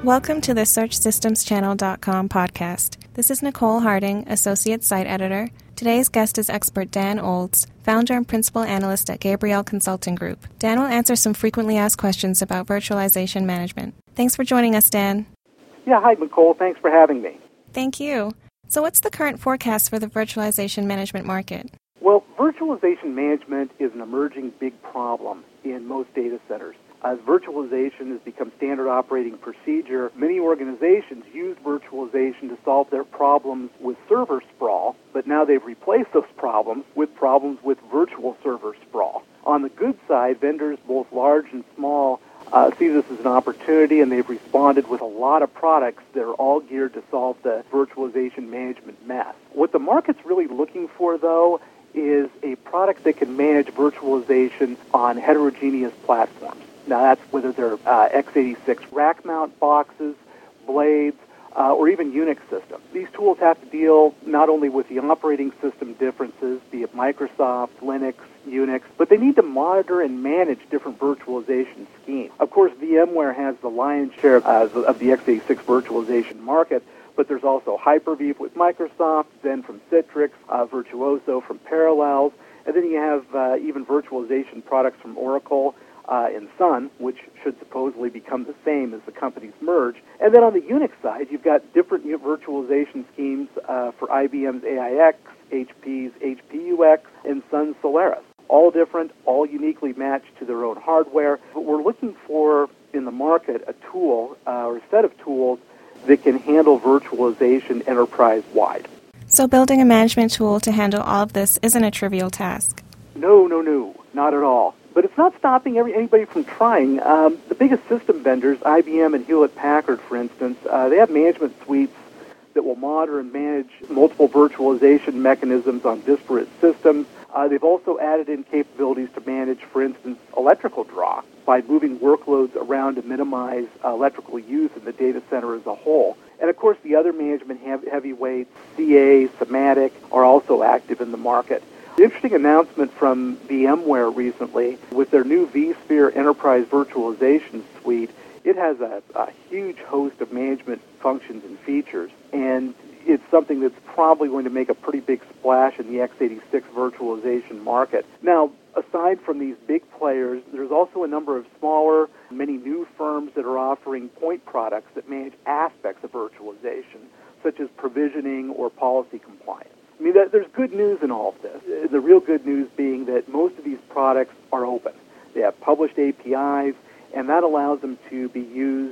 Welcome to the SearchSystemsChannel.com podcast. This is Nicole Harding, Associate Site Editor. Today's guest is expert Dan Olds, founder and principal analyst at Gabriel Consulting Group. Dan will answer some frequently asked questions about virtualization management. Thanks for joining us, Dan. Yeah, hi, Nicole. Thanks for having me. Thank you. So what's the current forecast for the virtualization management market? Well, virtualization management is an emerging big problem in most data centers. As virtualization has become standard operating procedure, many organizations use virtualization to solve their problems with server sprawl, but now they've replaced those problems with virtual server sprawl. On the good side, vendors, both large and small, see this as an opportunity, and they've responded with a lot of products that are all geared to solve the virtualization management mess. What the market's really looking for, though, is a product that can manage virtualization on heterogeneous platforms. Now, that's whether they're x86 rack mount boxes, blades, or even Unix systems. These tools have to deal not only with the operating system differences, be it Microsoft, Linux, Unix, but they need to monitor and manage different virtualization schemes. Of course, VMware has the lion's share of the x86 virtualization market, but there's also Hyper-V with Microsoft, then from Citrix, Virtuoso from Parallels, and then you have even virtualization products from Oracle, and Sun, which should supposedly become the same as the companies merge. And then on the Unix side, you've got different virtualization schemes for IBM's AIX, HP's HPUX, and Sun's Solaris. All different, all uniquely matched to their own hardware. But we're looking for, in the market, a tool or a set of tools that can handle virtualization enterprise-wide. So building a management tool to handle all of this isn't a trivial task. No, not at all. But it's not stopping anybody from trying. The biggest system vendors, IBM and Hewlett-Packard, for instance, they have management suites that will monitor and manage multiple virtualization mechanisms on disparate systems. They've also added in capabilities to manage, for instance, electrical draw by moving workloads around to minimize electrical use in the data center as a whole. And, of course, the other management heavyweights, CA, Symantec, are also active in the market. The interesting announcement from VMware recently with their new vSphere Enterprise Virtualization Suite, it has a huge host of management functions and features, and it's something that's probably going to make a pretty big splash in the x86 virtualization market. Now, aside from these big players, there's also a number of smaller, many new firms that are offering point products that manage aspects of virtualization, such as provisioning or policy compliance. I mean, there's good news in all of this. The real good news being that most of these products are open. They have published APIs, and that allows them to be used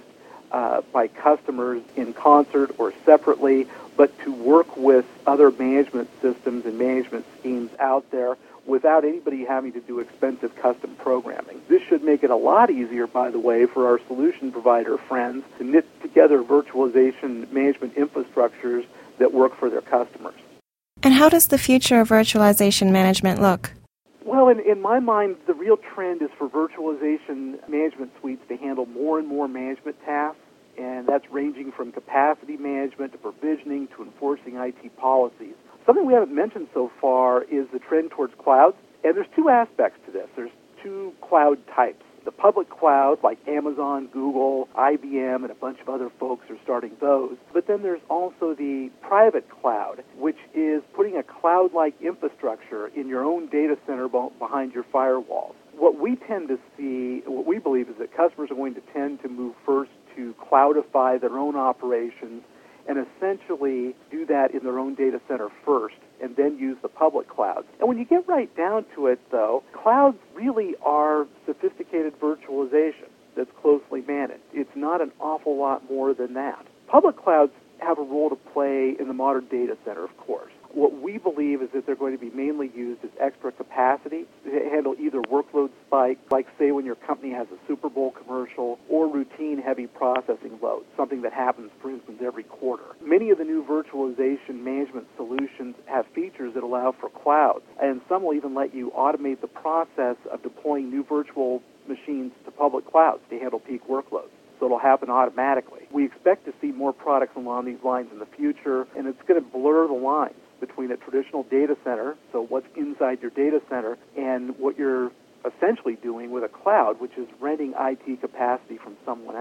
by customers in concert or separately, but to work with other management systems and management schemes out there without anybody having to do expensive custom programming. This should make it a lot easier, by the way, for our solution provider friends to knit together virtualization management infrastructures that work for their customers. And how does the future of virtualization management look? Well, in my mind, the real trend is for virtualization management suites to handle more and more management tasks, and that's ranging from capacity management to provisioning to enforcing IT policies. Something we haven't mentioned so far is the trend towards clouds, and there's two aspects to this. There's two cloud types. The public cloud, like Amazon, Google, IBM, and a bunch of other folks are starting those. But then there's also the private cloud, which is putting a cloud-like infrastructure in your own data center behind your firewalls. What we tend to see, what we believe is that customers are going to tend to move first to cloudify their own operations and essentially do that in their own data center first and then use the public clouds. And when you get right down to it, though, clouds really are sophisticated virtualization that's closely managed. It's not an awful lot more than that. Public clouds have a role to play in the modern data center, of course. What we believe is that they're going to be mainly used as extra capacity to handle either workload spikes, like say when your company has a Super Bowl commercial, or routine heavy processing loads, something that happens, for instance, every quarter. Many of the new virtualization management solutions have features that allow for clouds, and some will even let you automate the process of deploying new virtual machines to public clouds to handle peak workloads. So it'll happen automatically. We expect to see more products along these lines in the future, and it's going to blur the lines between a traditional data center, so what's inside your data center, and what you're essentially doing with a cloud, which is renting IT capacity from someone else.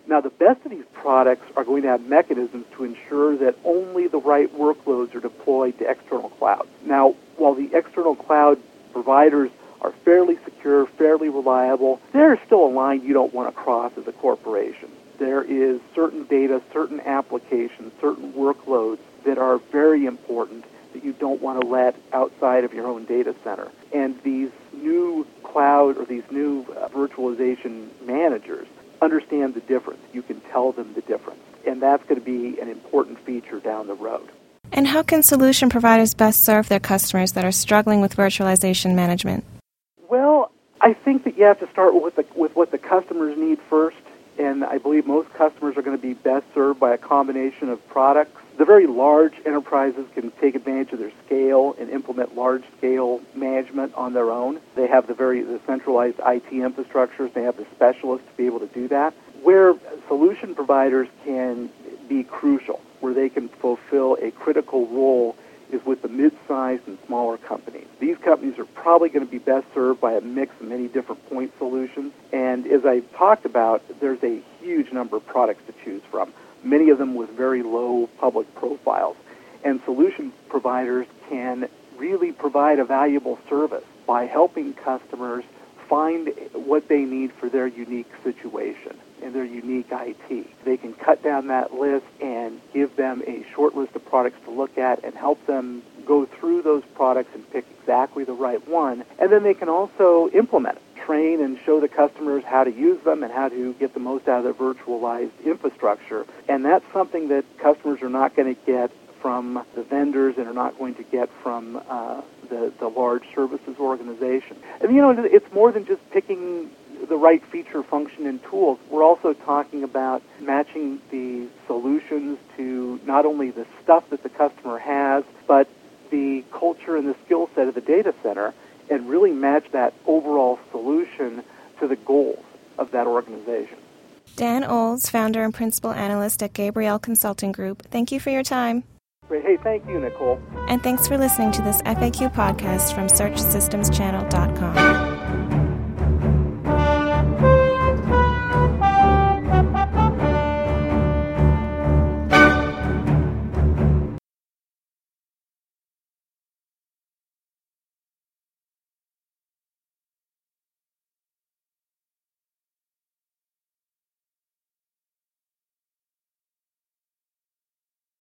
Now, the best of these products are going to have mechanisms to ensure that only the right workloads are deployed to external clouds. Now, while the external cloud providers are fairly secure, fairly reliable, there's still a line you don't want to cross as a corporation. There is certain data, certain applications, certain workloads that are very important that you don't want to let outside of your own data center. And these new cloud or these new virtualization managers understand the difference. You can tell them the difference. And that's going to be an important feature down the road. And how can solution providers best serve their customers that are struggling with virtualization management? Well, I think that you have to start with what the customers need first. And I believe most customers are going to be best served by a combination of products. The very large enterprises can take advantage of their scale and implement large-scale management on their own. They have the centralized IT infrastructures. They have the specialists to be able to do that. Where solution providers can be crucial, where they can fulfill a critical role, is with the mid-sized and smaller companies. These companies are probably going to be best served by a mix of many different point solutions. And as I talked about, there's a huge number of products to choose from, many of them with very low public profiles. And solution providers can really provide a valuable service by helping customers find what they need for their unique situation and their unique IT. They can cut down that list and give them a short list of products to look at and help them go through those products and pick exactly the right one. And then they can also implement it, train and show the customers how to use them and how to get the most out of their virtualized infrastructure. And that's something that customers are not going to get from the vendors and are not going to get from the large services organization. And, it's more than just picking the right feature, function, and tools. We're also talking about matching the solutions to not only the stuff that the customer has, but the culture and the skill set of the data center, and really match that overall solution to the goals of that organization. Dan Olds, founder and principal analyst at Gabriel Consulting Group, thank you for your time. Great. Hey, thank you, Nicole. And thanks for listening to this FAQ podcast from SearchSystemsChannel.com.